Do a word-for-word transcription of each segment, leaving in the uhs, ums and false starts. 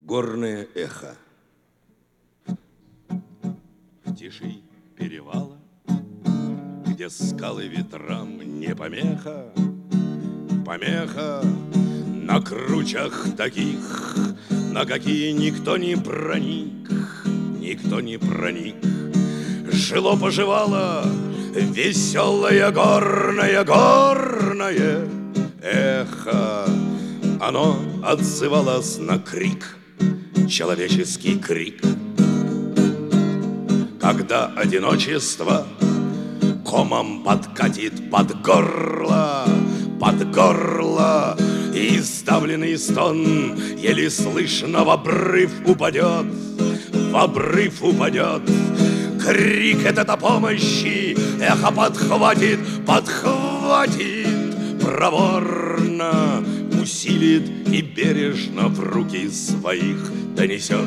горное эхо. В тиши перевала, где скалы ветрам не помеха, помеха на кручах таких, на какие никто не проник, никто не проник. Жило-поживало веселое горное, горное эхо. Оно отзывалось на крик, человеческий крик. Когда одиночество комом подкатит под горло, под горло, и сдавленный стон еле слышно в обрыв упадет, в обрыв упадет. Крик этот о помощи эхо подхватит, подхватит проворно, усилит и бережно в руки своих донесет.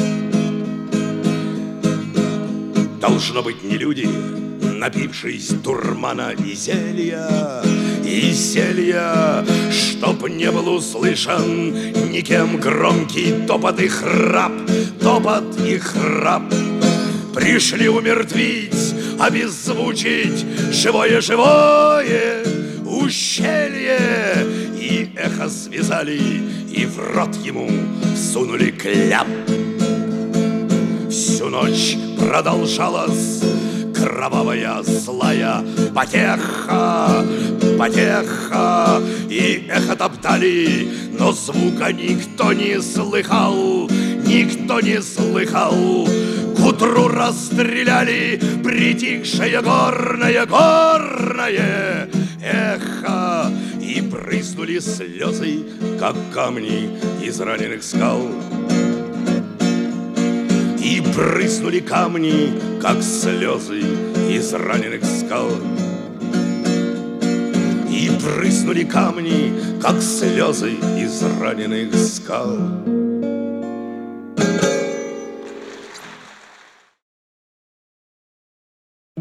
Должно быть, не люди, напившись дурмана и зелья, и зелья, чтоб не был услышан никем громкий топот и храп, топот и храп. Пришли умертвить, обеззвучить живое-живое ущелье, и эхо связали, и в рот ему сунули кляп. Всю ночь продолжалась кровавая злая потеха, потеха, и эхо топтали, но звука никто не слыхал, никто не слыхал. К утру расстреляли притихшее горное, горное эхо, и брызнули слезы, как камни из раненых скал. И брызнули камни, как слезы из раненых скал. И брызнули камни, как слезы из раненых скал.